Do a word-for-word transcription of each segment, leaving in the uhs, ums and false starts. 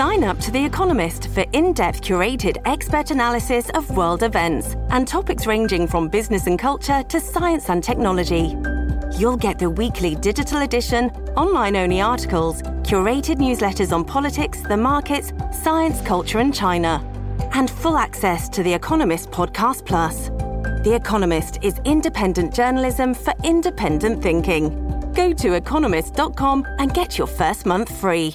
Sign up to The Economist for in-depth curated expert analysis of world events and topics ranging from business and culture to science and technology. You'll get the weekly digital edition, online-only articles, curated newsletters on politics, the markets, science, culture and China, and full access to The Economist Podcast Plus. The Economist is independent journalism for independent thinking. Go to economist dot com and get your first month free.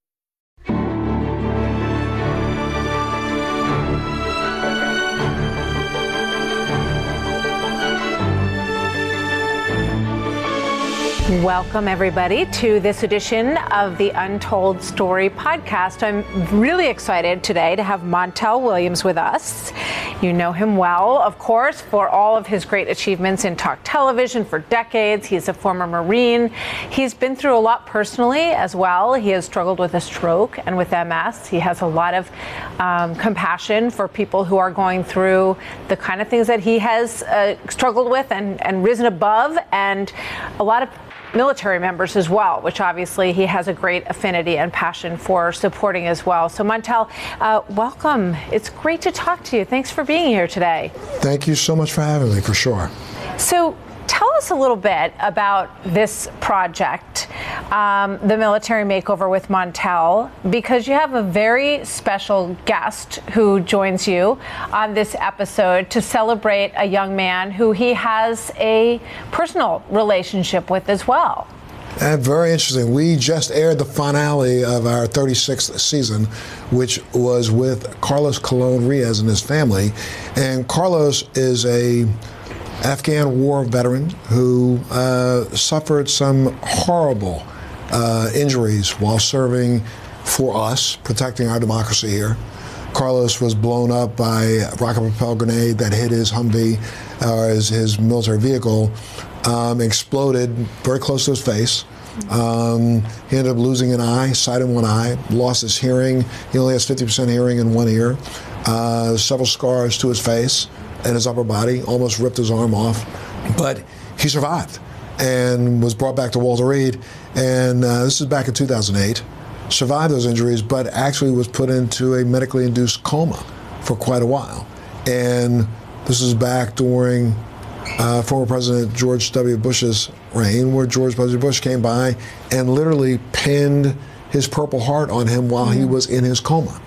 Welcome, everybody, to this edition of the Untold Story podcast. I'm really excited today to have Montel Williams with us. You know him well, of course, for all of his great achievements in talk television for decades. He's a former Marine. He's been through a lot personally as well. He has struggled with a stroke and with M S. He has a lot of um, compassion for people who are going through the kind of things that he has uh, struggled with and, and risen above, and a lot of military members as well, which obviously he has a great affinity and passion for supporting as well. So Montel, uh, welcome. It's great to talk to you. Thanks for being here today. Thank you so much for having me, for sure. So tell us a little bit about this project, um, the Military Makeover with Montel, because you have a very special guest who joins you on this episode to celebrate a young man who he has a personal relationship with as well. And very interesting. We just aired the finale of our thirty-sixth season, which was with Carlos Colon Riaz and his family. And Carlos is a Afghan war veteran who uh, suffered some horrible uh, injuries while serving for us, protecting our democracy here. Carlos was blown up by a rocket-propelled grenade that hit his Humvee, or uh, his, his military vehicle, um, exploded very close to his face. Um, he ended up losing an eye, sight in one eye, lost his hearing. He only has fifty percent hearing in one ear, uh, several scars to his face and his upper body, almost ripped his arm off. But he survived and was brought back to Walter Reed. And uh, this is back in two thousand eight. Survived those injuries, but actually was put into a medically induced coma for quite a while. And this is back during uh, former President George W. Bush's reign, where George W. Bush came by and literally pinned his Purple Heart on him while mm-hmm. he was in his coma.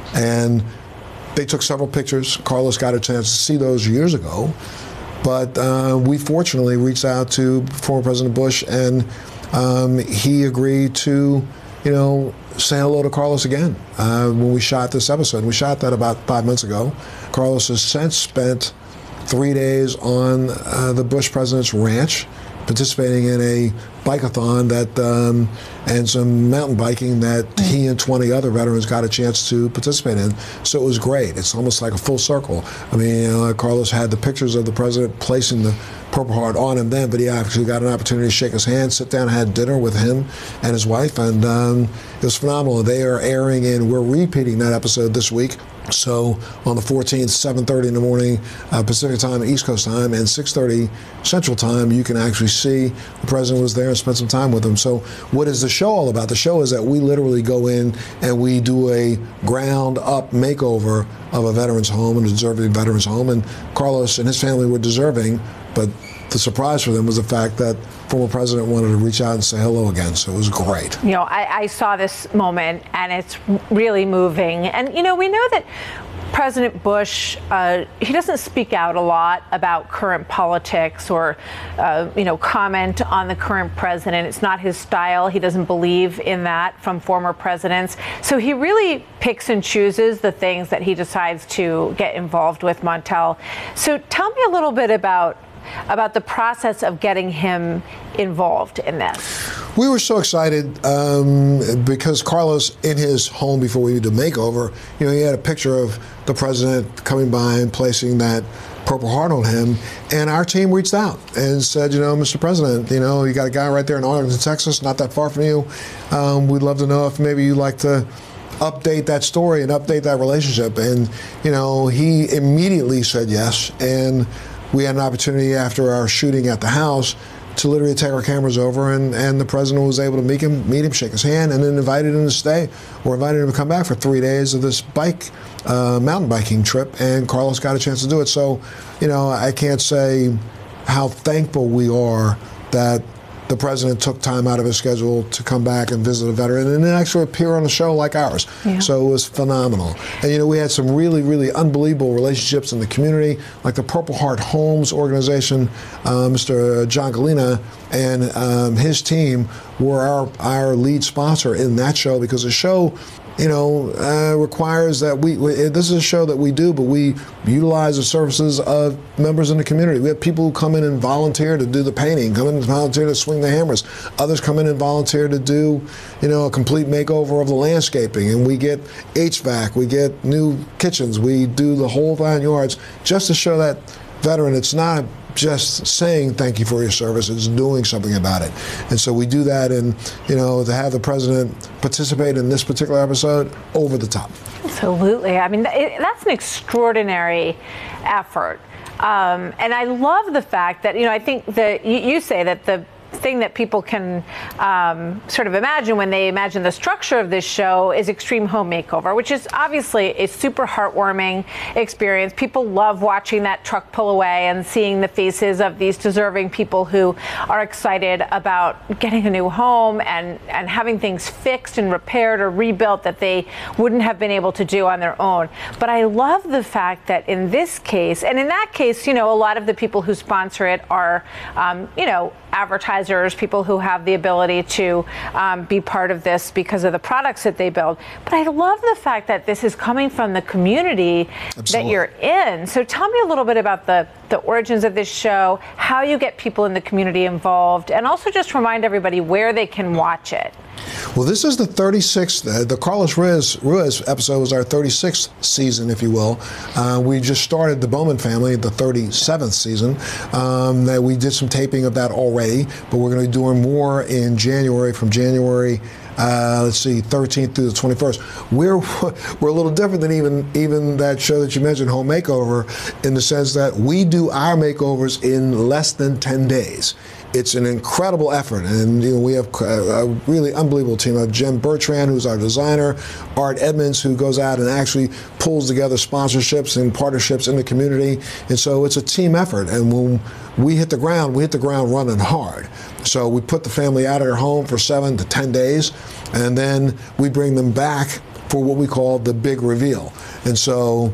And they took several pictures. Carlos got a chance to see those years ago. But uh, we fortunately reached out to former President Bush, and um, he agreed to, you know, say hello to Carlos again uh, when we shot this episode. We shot that about five months ago. Carlos has since spent three days on uh, the Bush president's ranch, participating in a bike-a-thon that um, and some mountain biking that he and twenty other veterans got a chance to participate in. So it was great. It's almost like a full circle. I mean, you know, Carlos had the pictures of the president placing the Purple Heart on him then, but he actually got an opportunity to shake his hand, sit down, and had dinner with him and his wife, and um, it was phenomenal. They are airing, and we're repeating that episode this week. So on the fourteenth, seven thirty in the morning, uh, Pacific time, East Coast time, and six thirty Central time, you can actually see the president was there and spent some time with him. So what is the show all about? The show is that we literally go in and we do a ground-up makeover of a veteran's home, and a deserving veteran's home, and Carlos and his family were deserving, but the surprise for them was the fact that former president wanted to reach out and say hello again, so it was great. You know, I, I saw this moment, and it's really moving. And, you know, we know that President Bush, uh, he doesn't speak out a lot about current politics or, uh, you know, comment on the current president. It's not his style. He doesn't believe in that from former presidents. So he really picks and chooses the things that he decides to get involved with, Montel. So tell me a little bit about about the process of getting him involved in this. We were so excited um, because Carlos, in his home before we did the makeover, you know, he had a picture of the president coming by and placing that Purple Heart on him, and our team reached out and said, you know, Mister President, you know, you got a guy right there in Arlington, Texas, not that far from you. Um, we'd love to know if maybe you'd like to update that story and update that relationship. And, you know, he immediately said yes, and we had an opportunity after our shooting at the house to literally take our cameras over, and, and the president was able to meet him, meet him, shake his hand, and then invited him to stay, or invited him to come back for three days of this bike, uh, mountain biking trip, and Carlos got a chance to do it. So, you know, I can't say how thankful we are that the president took time out of his schedule to come back and visit a veteran and then actually appear on a show like ours. Yeah. So it was phenomenal. And, you know, we had some really, really unbelievable relationships in the community, like the Purple Heart Homes organization. Uh, Mister John Galena and um, his team were our, our lead sponsor in that show, because the show, you know, uh, requires that we, we, this is a show that we do, but we utilize the services of members in the community. We have people who come in and volunteer to do the painting, come in and volunteer to swing the hammers. Others come in and volunteer to do, you know, a complete makeover of the landscaping. And we get H V A C, we get new kitchens, we do the whole nine yards just to show that veteran it's not just saying thank you for your service, it's doing something about it. And so we do that, and, you know, to have the president participate in this particular episode, over the top. Absolutely. I mean, it, that's an extraordinary effort. Um, and I love the fact that, you know, I think that you, you say that the thing that people can um, sort of imagine when they imagine the structure of this show is Extreme Home Makeover, which is obviously a super heartwarming experience. People love watching that truck pull away and seeing the faces of these deserving people who are excited about getting a new home and, and having things fixed and repaired or rebuilt that they wouldn't have been able to do on their own. But I love the fact that in this case, and in that case, you know, a lot of the people who sponsor it are, um, you know, advertisers, people who have the ability to um, be part of this because of the products that they build. But I love the fact that this is coming from the community Absolutely. That you're in. So tell me a little bit about the, the origins of this show, how you get people in the community involved, and also just remind everybody where they can watch it. Well, this is the thirty-sixth, uh, the Carlos Ruiz, Ruiz episode was our thirty-sixth season, if you will. Uh, we just started the Bowman Family, the thirty-seventh season. Um, that we did some taping of that already, but we're going to be doing more in January, from January, uh, let's see, thirteenth through the twenty-first. We're we're a little different than even, even that show that you mentioned, Home Makeover, in the sense that we do our makeovers in less than ten days. It's an incredible effort, and you know, we have a really unbelievable team. We have Jen Bertrand, who's our designer, Art Edmonds, who goes out and actually pulls together sponsorships and partnerships in the community, and so it's a team effort. And when we hit the ground, we hit the ground running hard. So we put the family out of their home for seven to ten days, and then we bring them back for what we call the big reveal. And so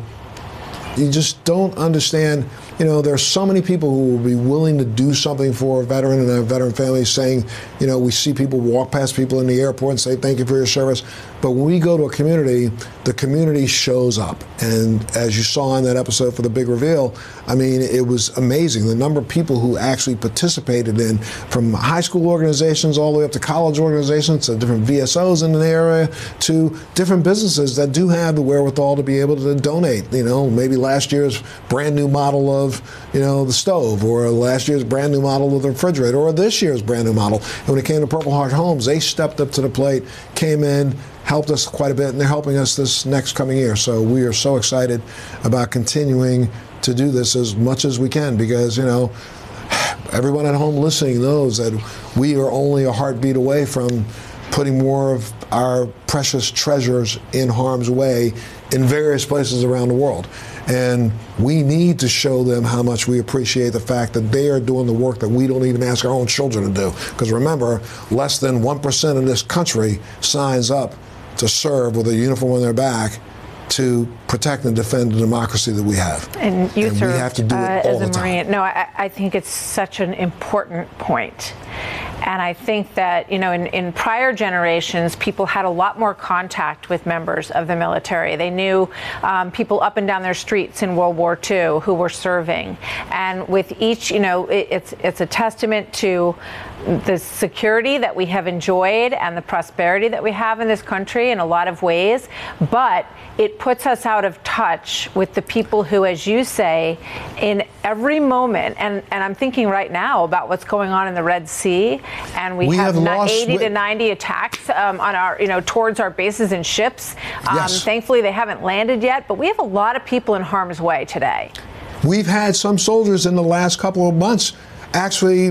you just don't understand. You know, there are so many people who will be willing to do something for a veteran and a veteran family, saying, you know, we see people walk past people in the airport and say, thank you for your service. But when we go to a community, the community shows up. And as you saw in that episode for the big reveal, I mean, it was amazing. The number of people who actually participated in, from high school organizations all the way up to college organizations, to different V S Os in the area, to different businesses that do have the wherewithal to be able to donate. You know, maybe last year's brand new model of Of, you know, the stove, or last year's brand new model of the refrigerator, or this year's brand new model. And when it came to Purple Heart Homes, they stepped up to the plate, came in, helped us quite a bit, and they're helping us this next coming year. So we are so excited about continuing to do this as much as we can, because, you know, everyone at home listening knows that we are only a heartbeat away from putting more of our precious treasures in harm's way in various places around the world. And we need to show them how much we appreciate the fact that they are doing the work that we don't even ask our own children to do. Because remember, less than one percent of this country signs up to serve with a uniform on their back to protect and defend the democracy that we have. And you and served we have to do it uh, all as a the time. Marine. No, I, I think it's such an important point. And I think that, you know, in, in prior generations, people had a lot more contact with members of the military. They knew um, people up and down their streets in World War Two who were serving. And with each, you know, it, it's it's a testament to the security that we have enjoyed and the prosperity that we have in this country in a lot of ways. But it puts us out of touch with the people who, as you say, in every moment, and, and I'm thinking right now about what's going on in the Red Sea, and we, we have, have not eighty lost, to ninety attacks um, on our, you know, towards our bases and ships. Um, yes. Thankfully, they haven't landed yet, but we have a lot of people in harm's way today. We've had some soldiers in the last couple of months actually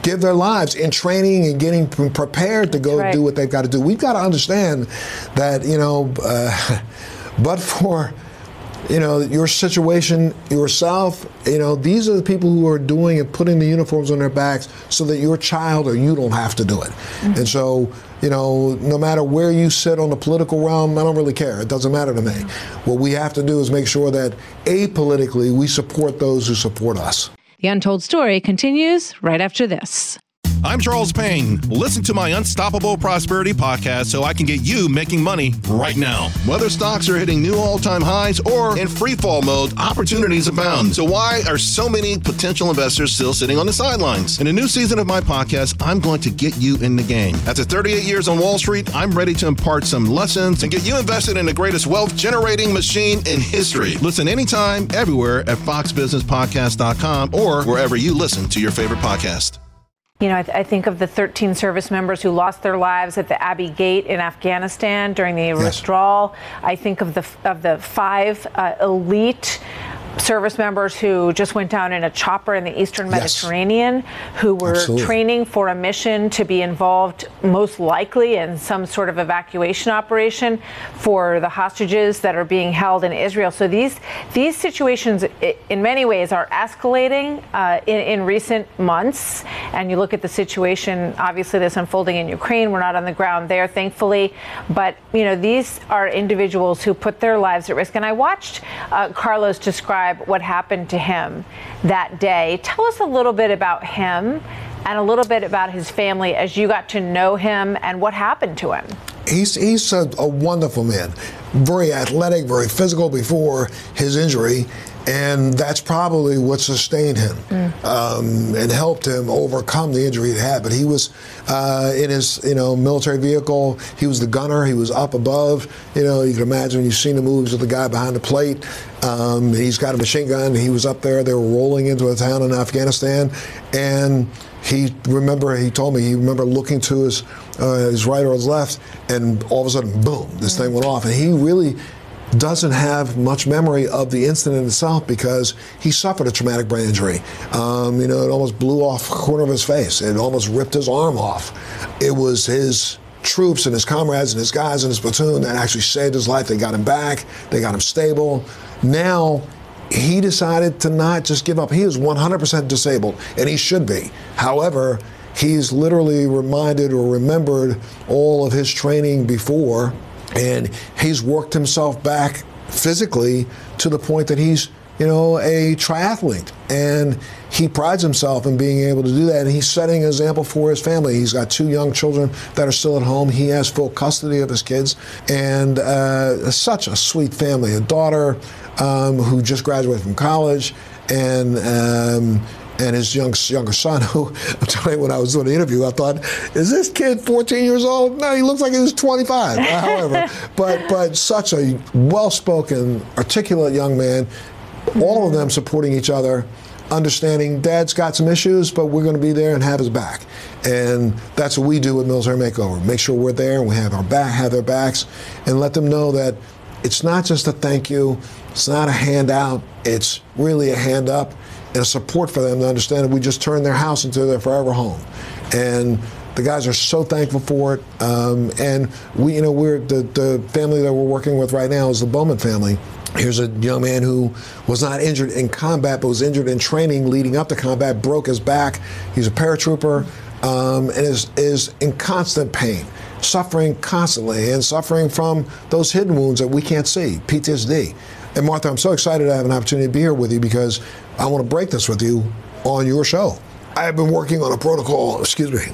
give their lives in training and getting prepared to go right. do what they've got to do. We've got to understand that, you know, uh, but for, you know, your situation, yourself, you know, these are the people who are doing and putting the uniforms on their backs so that your child or you don't have to do it. Mm-hmm. And so, you know, no matter where you sit on the political realm, I don't really care. It doesn't matter to me. Mm-hmm. What we have to do is make sure that apolitically we support those who support us. The Untold Story continues right after this. I'm Charles Payne. Listen to my Unstoppable Prosperity podcast so I can get you making money right now. Whether stocks are hitting new all-time highs or in free fall mode, opportunities abound. So why are so many potential investors still sitting on the sidelines? In a new season of my podcast, I'm going to get you in the game. After thirty-eight years on Wall Street, I'm ready to impart some lessons and get you invested in the greatest wealth-generating machine in history. Listen anytime, everywhere at fox business podcast dot com or wherever you listen to your favorite podcast. You know, I, th- I think of the thirteen service members who lost their lives at the Abbey Gate in Afghanistan during the yes. withdrawal. I think of the of the five uh, elite service members who just went down in a chopper in the Eastern Mediterranean, yes. who were Absolutely. training for a mission to be involved most likely in some sort of evacuation operation for the hostages that are being held in Israel. So these these situations in many ways are escalating uh, in, in recent months. And you look at the situation, obviously that's unfolding in Ukraine. We're not on the ground there, thankfully. But, you know, these are individuals who put their lives at risk. And I watched uh, Carlos describe what happened to him that day. Tell us a little bit about him and a little bit about his family as you got to know him and what happened to him. He's he's a, a wonderful man, very athletic, very physical before his injury, and that's probably what sustained him mm. um, and helped him overcome the injury he had. But he was uh, in his you know military vehicle. He was the gunner. He was up above. You know, you can imagine when you've seen the moves of the guy behind the plate. Um, he's got a machine gun. He was up there. They were rolling into a town in Afghanistan, and he remember he told me he remember looking to his uh, his right or his left, and all of a sudden, boom, this mm-hmm. thing went off. And he really doesn't have much memory of the incident itself because he suffered a traumatic brain injury. Um, you know, it almost blew off the corner of his face. It almost ripped his arm off. It was his troops and his comrades and his guys in his platoon that actually saved his life. They got him back. They got him stable. Now, he decided to not just give up. He is one hundred percent disabled, and he should be. However, he's literally reminded or remembered all of his training before, and he's worked himself back physically to the point that he's, you know, a triathlete. And he prides himself in being able to do that, and he's setting an example for his family. He's got two young children that are still at home. He has full custody of his kids, and uh, such a sweet family. A daughter um, who just graduated from college, and um, and his young, younger son, who, I'm telling you, when I was doing the interview, I thought, is this kid fourteen years old? No, he looks like he was twenty-five, however. But, but such a well-spoken, articulate young man, all of them supporting each other, understanding Dad's got some issues, but we're going to be there and have his back. And that's what we do with Military Makeover. Make sure we're there and we have our back, have their backs, and let them know that it's not just a thank you, it's not a handout, it's really a hand up and a support for them to understand that we just turned their house into their forever home. And the guys are so thankful for it. Um, and we, you know, we're the, the family that we're working with right now is the Bowman family. Here's a young man who was not injured in combat, but was injured in training leading up to combat, broke his back. He's a paratrooper um, and is, is in constant pain, suffering constantly, and suffering from those hidden wounds that we can't see, P T S D. And Martha, I'm so excited to have an opportunity to be here with you because I want to break this with you on your show. I have been working on a protocol, excuse me,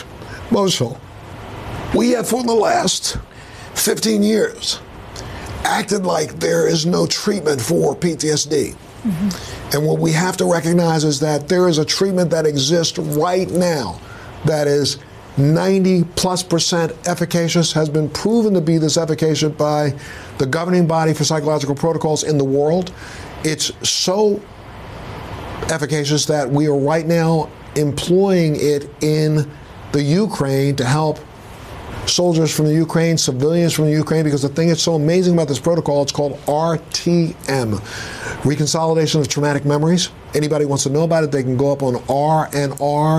Mosul. We have for the last fifteen years acted like there is no treatment for P T S D. Mm-hmm. And what we have to recognize is that there is a treatment that exists right now that is ninety plus percent efficacious, has been proven to be this efficacious by the governing body for psychological protocols in the world. It's so efficacious that we are right now employing it in the Ukraine to help soldiers from the Ukraine, civilians from the Ukraine, because the thing that's so amazing about this protocol, it's called R T M, Reconsolidation of Traumatic Memories. Anybody wants to know about it, they can go up on R N R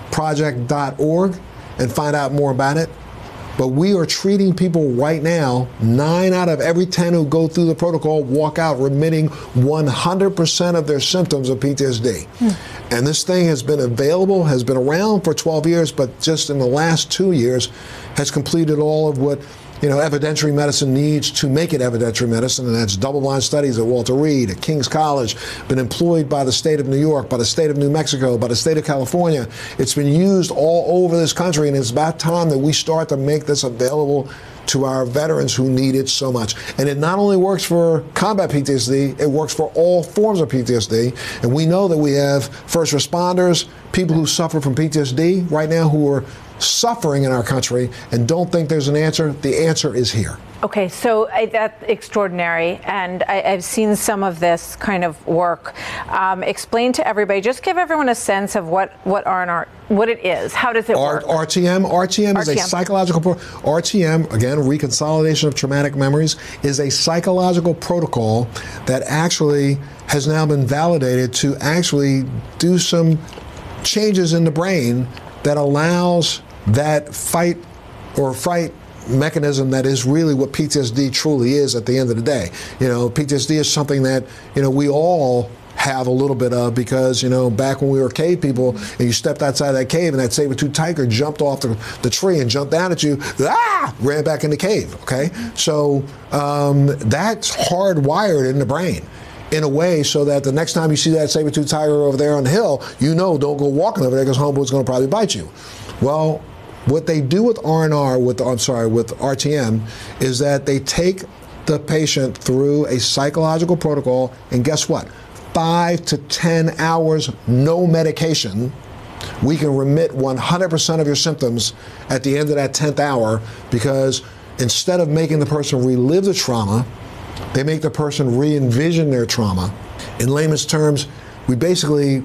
project dot org and find out more about it. But we are treating people right now. Nine out of every ten who go through the protocol walk out remitting one hundred percent of their symptoms of P T S D. Hmm. And this thing has been available, has been around for twelve years, but just in the last two years has completed all of what you know, evidentiary medicine needs to make it evidentiary medicine, and that's double-blind studies at Walter Reed, at King's College, been employed by the state of New York, by the state of New Mexico, by the state of California. It's been used all over this country, and it's about time that we start to make this available to our veterans who need it so much. And it not only works for combat P T S D, it works for all forms of P T S D. And we know that we have first responders, people who suffer from P T S D right now who are suffering in our country and don't think there's an answer. The answer is here. Okay, so I, that's extraordinary, and I, I've seen some of this kind of work. Um, explain to everybody, just give everyone a sense of what what R and R, what it is. How does it R- work? R T M, R T M is R T M. a psychological pro- R T M, again, reconsolidation of traumatic memories, is a psychological protocol that actually has now been validated to actually do some changes in the brain that allows that fight or fright mechanism that is really what P T S D truly is at the end of the day. You know, P T S D is something that, you know, we all have a little bit of because, you know, back when we were cave people and you stepped outside that cave and that saber-tooth tiger jumped off the, the tree and jumped down at you, ah, ran back in the cave, okay? So um, that's hardwired in the brain in a way so that the next time you see that saber-tooth tiger over there on the hill, you know, don't go walking over there because homeboy's going to probably bite you. Well, what they do with R and R, with I'm sorry, with R T M, is that they take the patient through a psychological protocol, and guess what? Five to ten hours, no medication. We can remit one hundred percent of your symptoms at the end of that tenth hour because instead of making the person relive the trauma, they make the person re-envision their trauma. In layman's terms, we basically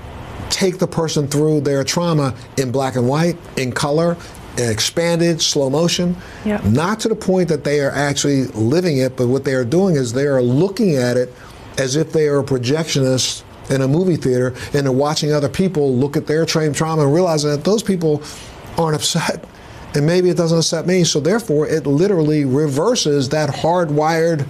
take the person through their trauma in black and white, in color, expanded, slow motion, yep. Not to the point that they are actually living it, but what they are doing is they are looking at it as if they are a projectionist in a movie theater and they're watching other people look at their trained trauma and realizing that those people aren't upset. And maybe it doesn't upset me, so therefore it literally reverses that hardwired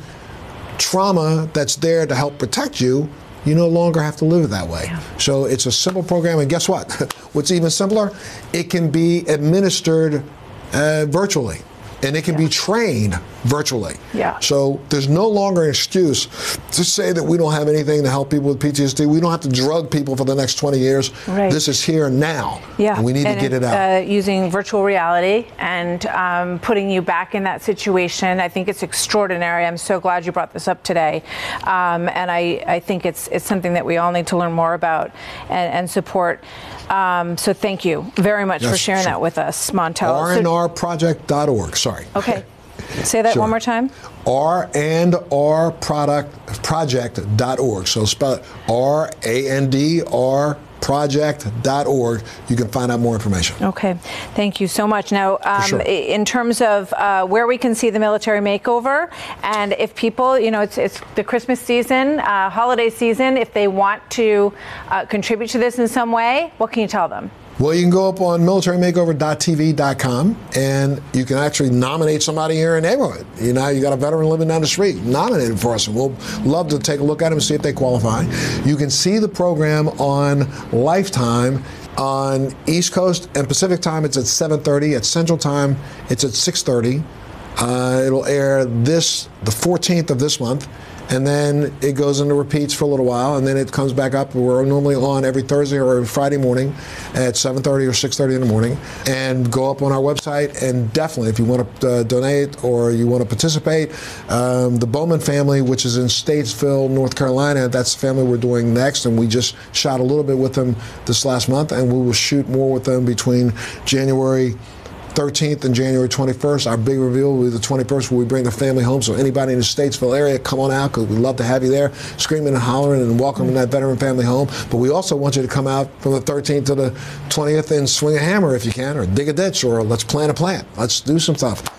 trauma that's there to help protect you. You no longer have to live it that way. Yeah. So it's a simple program, and guess what? What's even simpler? It can be administered uh, virtually, and it can yeah. be trained virtually. Yeah. So there's no longer an excuse to say that we don't have anything to help people with P T S D. We don't have to drug people for the next twenty years. Right. This is here now, yeah. and we need and to get it out. Uh, using virtual reality and um, putting you back in that situation, I think it's extraordinary. I'm so glad you brought this up today, um, and I, I think it's it's something that we all need to learn more about and, and support. Um, so thank you very much yes, for sharing sure. that with us, Montel. R and R project dot org, sorry. Okay. Say that sure. one more time. R and R product project dot org. So spell it R A N D R project dot org. You can find out more information. Okay. Thank you so much. Now, um, sure. in terms of uh, where we can see the military makeover, and if people, you know, it's, it's the Christmas season, uh, holiday season, if they want to uh, contribute to this in some way, what can you tell them? Well, you can go up on military makeover dot T V dot com and you can actually nominate somebody in your neighborhood. You know, you got a veteran living down the street, nominate him for us, and we'll love to take a look at him and see if they qualify. You can see the program on Lifetime on East Coast and Pacific time. It's at seven thirty. At Central Time, it's at six thirty. Uh, it'll air this the fourteenth of this month. And then it goes into repeats for a little while, and then it comes back up. We're normally on every Thursday or every Friday morning at seven thirty or six thirty in the morning. And go up on our website, and definitely, if you want to uh, donate or you want to participate, um, the Bowman family, which is in Statesville, North Carolina, that's the family we're doing next, and we just shot a little bit with them this last month, and we will shoot more with them between January thirteenth and January twenty-first. Our big reveal will be the twenty-first, where we bring the family home. So anybody in the Statesville area, come on out, because we'd love to have you there, screaming and hollering and welcoming that veteran family home. But we also want you to come out from the thirteenth to the twentieth and swing a hammer if you can, or dig a ditch, or let's plant a plant. Let's do some stuff.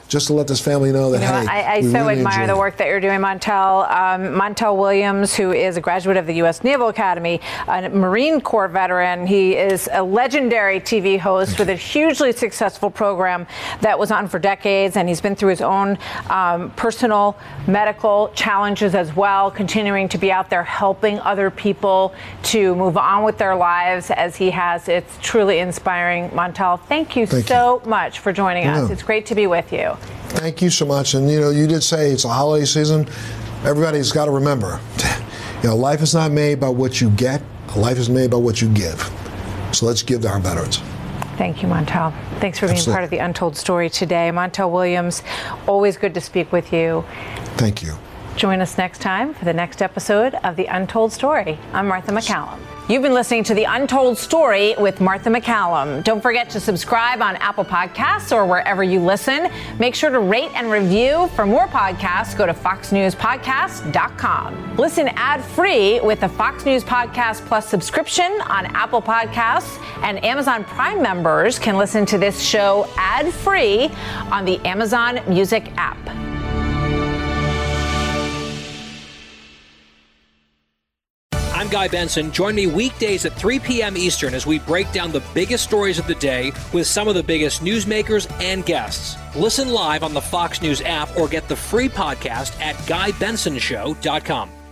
just to let this family know that, you know, hey, I, I we so really admire enjoy the it. work that you're doing, Montel. Um, Montel Williams, who is a graduate of the U S Naval Academy, a Marine Corps veteran. He is a legendary T V host with a hugely successful program that was on for decades, and he's been through his own um, personal medical challenges as well, continuing to be out there helping other people to move on with their lives as he has. It's truly inspiring. Montel, thank you Thank so you. much for joining Yeah. us. It's great to be with you. Thank you so much. And, you know, you did say it's a holiday season. Everybody's got to remember, you know, life is not made by what you get. Life is made by what you give. So let's give to our veterans. Thank you, Montel. Thanks for being Absolutely. part of the Untold Story today. Montel Williams, always good to speak with you. Thank you. Join us next time for the next episode of The Untold Story. I'm Martha McCallum. You've been listening to The Untold Story with Martha McCallum. Don't forget to subscribe on Apple Podcasts or wherever you listen. Make sure to rate and review. For more podcasts, go to fox news podcast dot com. Listen ad-free with the Fox News Podcast Plus subscription on Apple Podcasts, and Amazon Prime members can listen to this show ad-free on the Amazon Music app. I'm Guy Benson. Join me weekdays at three p.m. Eastern as we break down the biggest stories of the day with some of the biggest newsmakers and guests. Listen live on the Fox News app or get the free podcast at guy benson show dot com.